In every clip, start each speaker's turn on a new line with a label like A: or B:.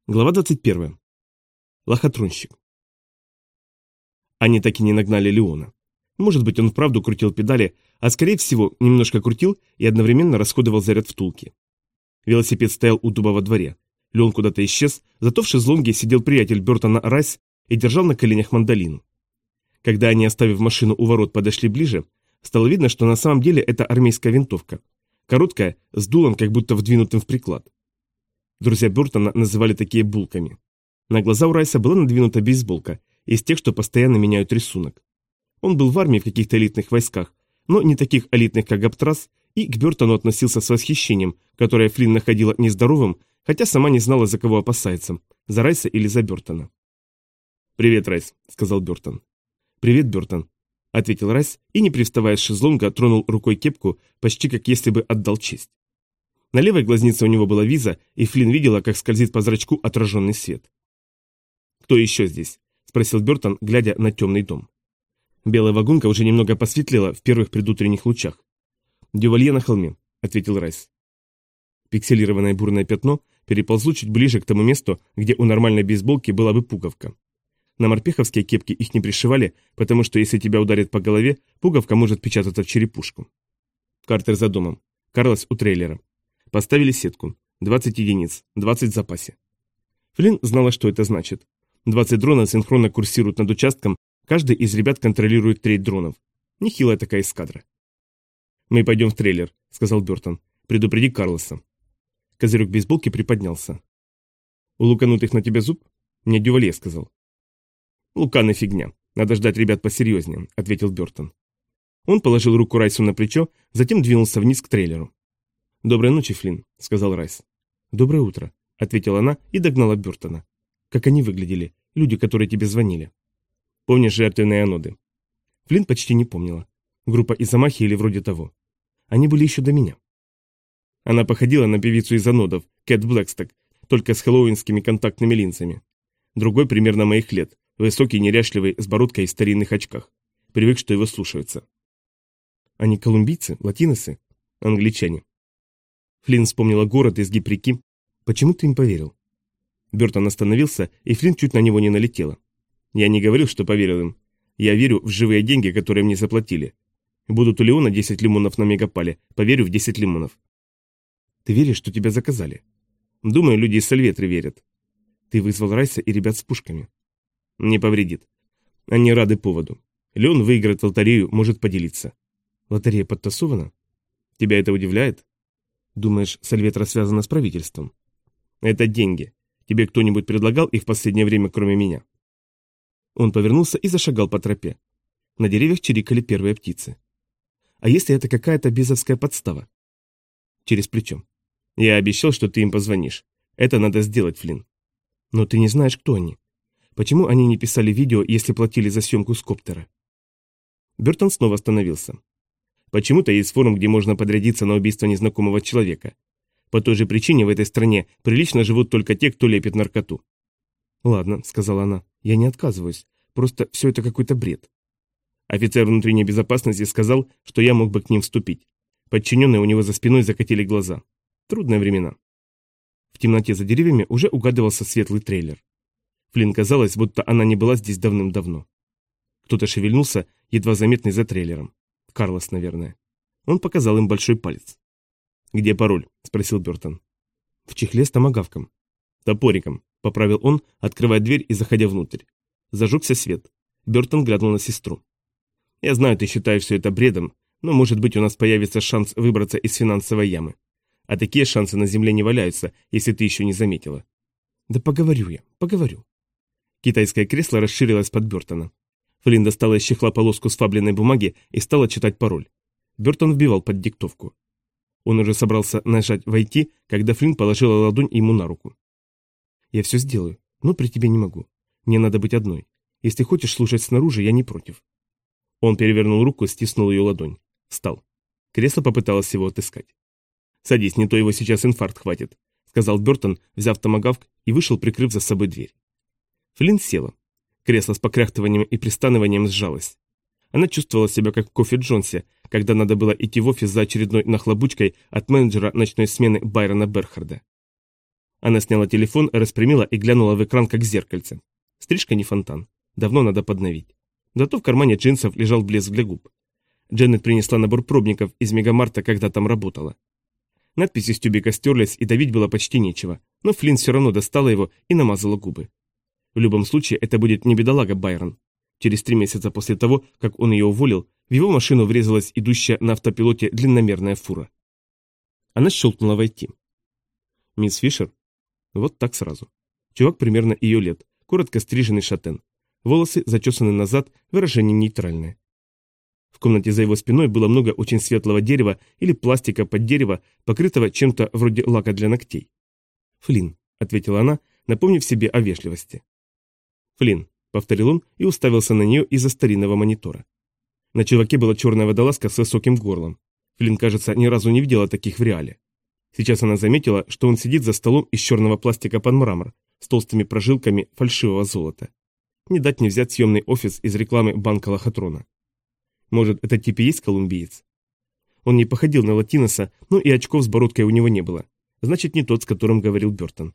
A: Глава 21. Лохотрунщик. Они так и не нагнали Леона. Может быть, он вправду крутил педали, а скорее всего, немножко крутил и одновременно расходовал заряд втулки. Велосипед стоял у дуба во дворе. Леон куда-то исчез, зато в шезлонге сидел приятель Бертона Райс и держал на коленях мандолину. Когда они, оставив машину у ворот, подошли ближе, стало видно, что на самом деле это армейская винтовка. Короткая, с дулом, как будто вдвинутым в приклад. Друзья Бертона называли такие булками. На глаза у Райса была надвинута бейсболка, из тех, что постоянно меняют рисунок. Он был в армии в каких-то элитных войсках, но не таких элитных, как Гаптрас, и к Бертону относился с восхищением, которое Флинн находила нездоровым, хотя сама не знала, за кого опасается, за Райса или за Бертона. «Привет, Райс», — сказал Бертон. «Привет, Бертон», — ответил Райс и, не привставая с шезлонга, тронул рукой кепку, почти как если бы отдал честь. На левой глазнице у него была виза, и Флинн видела, как скользит по зрачку отраженный свет. «Кто еще здесь?» – спросил Бертон, глядя на темный дом. Белая вагонка уже немного посветлела в первых предутренних лучах. «Дювалье на холме», – ответил Райс. Пикселированное бурное пятно переползло чуть ближе к тому месту, где у нормальной бейсболки была бы пуговка. На морпеховские кепки их не пришивали, потому что если тебя ударит по голове, пуговка может печататься в черепушку. Картер за домом. Карлос у трейлера. Поставили сетку. 20 единиц, 20 в запасе. Флинн знала, что это значит. 20 дронов синхронно курсируют над участком, каждый из ребят контролирует треть дронов. Нехилая такая эскадра. «Мы пойдем в трейлер», — сказал Бертон. «Предупреди Карлоса». Козырек бейсболки приподнялся. «У луканутых на тебя зуб?» «Мне Дювалье сказал». «Луканы фигня. Надо ждать ребят посерьезнее», — ответил Бертон. Он положил руку Райсу на плечо, затем двинулся вниз к трейлеру. «Доброй ночи, Флинн», — сказал Райс. «Доброе утро», — ответила она и догнала Бертона. «Как они выглядели, люди, которые тебе звонили?» «Помнишь жертвенные аноды?» Флинн почти не помнила. Группа из Амахи или вроде того. Они были еще до меня. Она походила на певицу из анодов, Кэт Блэксток, только с хэллоуинскими контактными линзами. Другой примерно моих лет, высокий, неряшливый, с бородкой и в старинных очках. Привык, что его слушаются. «Они колумбийцы, латиносы?» «Англичане». Флинн вспомнила город, изгиб реки. «Почему ты им поверил?» Бертон остановился, и Флинн чуть на него не налетела. «Я не говорил, что поверил им. Я верю в живые деньги, которые мне заплатили. Будут у Леона 10 лимонов на мегапале, поверю в 10 лимонов». «Ты веришь, что тебя заказали?» «Думаю, люди из Сальветры верят». «Ты вызвал Райса и ребят с пушками». «Не повредит. Они рады поводу. Леон выиграет лотерею, может поделиться». «Лотерея подтасована?» «Тебя это удивляет?» «Думаешь, Сальветра связана с правительством?» «Это деньги. Тебе кто-нибудь предлагал их в последнее время, кроме меня?» Он повернулся и зашагал по тропе. На деревьях чирикали первые птицы. «А если это какая-то безовская подстава?» «Через плечо. Я обещал, что ты им позвонишь. Это надо сделать, Флинн». «Но ты не знаешь, кто они. Почему они не писали видео, если платили за съемку с коптера?» Бертон снова остановился. «Почему-то есть форум, где можно подрядиться на убийство незнакомого человека. По той же причине в этой стране прилично живут только те, кто лепит наркоту». «Ладно», — сказала она, — «я не отказываюсь. Просто все это какой-то бред». Офицер внутренней безопасности сказал, что я мог бы к ним вступить. Подчиненные у него за спиной закатили глаза. Трудные времена. В темноте за деревьями уже угадывался светлый трейлер. Флинн казалось, будто она не была здесь давным-давно. Кто-то шевельнулся, едва заметный за трейлером. Карлос, наверное. Он показал им большой палец. «Где пароль?» – спросил Бертон. «В чехле с томагавком». «Топориком», – поправил он, открывая дверь и заходя внутрь. Зажегся свет. Бертон глянул на сестру. «Я знаю, ты считаешь все это бредом, но, может быть, у нас появится шанс выбраться из финансовой ямы. А такие шансы на земле не валяются, если ты еще не заметила». «Да поговорю я, поговорю». Китайское кресло расширилось под Бертона. Флинн достала из чехла полоску сфабленной бумаги и стала читать пароль. Бертон вбивал под диктовку. Он уже собрался нажать «Войти», когда Флинн положила ладонь ему на руку. «Я все сделаю, но при тебе не могу. Мне надо быть одной. Если хочешь слушать снаружи, я не против». Он перевернул руку, стиснул ее ладонь. Встал. Кресло попыталось его отыскать. «Садись, не то его сейчас инфаркт хватит», — сказал Бертон, взяв томагавк и вышел, прикрыв за собой дверь. Флинн села. Кресло с покряхтыванием и пристаныванием сжалось. Она чувствовала себя как в Кофи Джонсе, когда надо было идти в офис за очередной нахлобучкой от менеджера ночной смены Байрона Берхарда. Она сняла телефон, распрямила и глянула в экран, как зеркальце. Стрижка не фонтан. Давно надо подновить. Зато в кармане джинсов лежал блеск для губ. Дженнет принесла набор пробников из Мегамарта, когда там работала. Надписи с тюбика стерлись, и давить было почти нечего, но Флинн все равно достала его и намазала губы. В любом случае, это будет не бедолага Байрон. Через 3 месяца после того, как он ее уволил, в его машину врезалась идущая на автопилоте длинномерная фура. Она щелкнула войти. «Мисс Фишер?» Вот так сразу. Чувак примерно ее лет, коротко стриженный шатен. Волосы зачесаны назад, выражение нейтральное. В комнате за его спиной было много очень светлого дерева или пластика под дерево, покрытого чем-то вроде лака для ногтей. «Флинн», — ответила она, напомнив себе о вежливости. «Флинн», — повторил он и уставился на нее из-за старинного монитора. На чуваке была черная водолазка с высоким горлом. Флинн, кажется, ни разу не видела таких в реале. Сейчас она заметила, что он сидит за столом из черного пластика под мрамор, с толстыми прожилками фальшивого золота. Не дать не взять съемный офис из рекламы банка Лохотрона. Может, этот тип и есть колумбиец? Он не походил на латиноса, но и очков с бородкой у него не было. Значит, не тот, с которым говорил Бертон.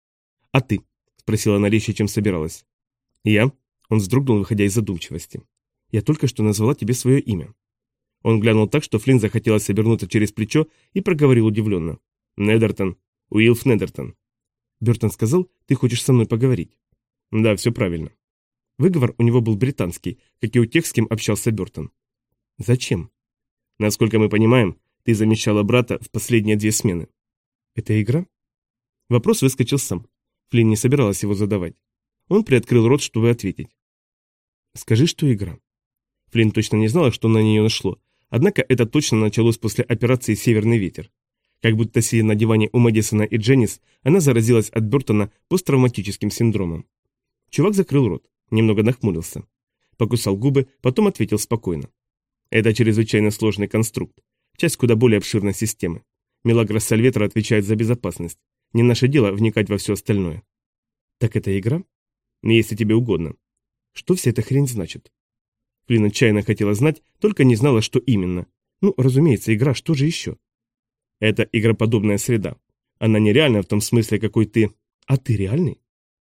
A: «А ты?» – спросила она резче, чем собиралась. «Я?» – он вздрогнул, выходя из задумчивости. «Я только что назвала тебе свое имя». Он глянул так, что Флинн захотелось обернуться через плечо и проговорил удивленно. «Недертон. Уилф Недертон». «Бертон сказал, ты хочешь со мной поговорить?» «Да, все правильно». Выговор у него был британский, как и у тех, с кем общался Бертон. «Зачем?» «Насколько мы понимаем, ты замещала брата в последние 2 смены». «Это игра?» Вопрос выскочил сам. Флинн не собиралась его задавать. Он приоткрыл рот, чтобы ответить. «Скажи, что игра». Флинн точно не знала, что на нее нашло, однако это точно началось после операции «Северный ветер». Как будто сидя на диване у Мэдисона и Дженнис, она заразилась от Бертона посттравматическим синдромом. Чувак закрыл рот, немного нахмурился. Покусал губы, потом ответил спокойно. Это чрезвычайно сложный конструкт, часть куда более обширной системы. Милагрос Сальветра отвечает за безопасность. Не наше дело вникать во все остальное. Так это игра? Если тебе угодно. Что вся эта хрень значит? Флинн отчаянно хотела знать, только не знала, что именно. Ну, разумеется, игра, что же еще? Это игроподобная среда. Она нереальна в том смысле, какой ты... А ты реальный?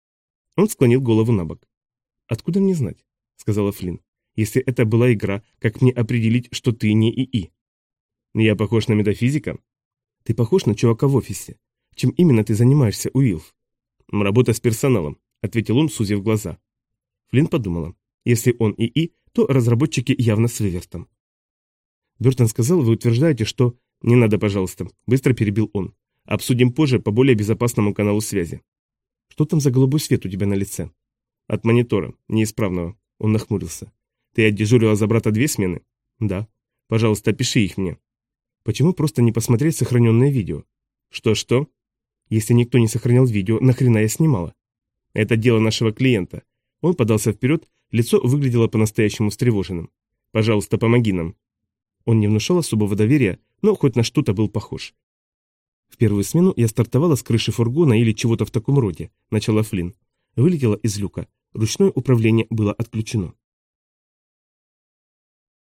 A: Он склонил голову на бок. Откуда мне знать? Сказала Флинн. Если это была игра, как мне определить, что ты не ИИ? Я похож на метафизика? Ты похож на чувака в офисе. Чем именно ты занимаешься, Уилф? Работа с персоналом, ответил он, сузив глаза. Флинн подумала. Если он ИИ, то разработчики явно с вывертом. Бертон сказал, вы утверждаете, что... Не надо, пожалуйста, быстро перебил он. Обсудим позже по более безопасному каналу связи. Что там за голубой свет у тебя на лице? От монитора, неисправного. Он нахмурился. Ты отдежурила за брата 2 смены? Да. Пожалуйста, опиши их мне. Почему просто не посмотреть сохраненное видео? Что-что? Если никто не сохранял видео, нахрена я снимала? Это дело нашего клиента. Он подался вперед, лицо выглядело по-настоящему встревоженным. Пожалуйста, помоги нам. Он не внушал особого доверия, но хоть на что-то был похож. В первую смену я стартовала с крыши фургона или чего-то в таком роде, начала Флинн. Вылетела из люка. Ручное управление было отключено.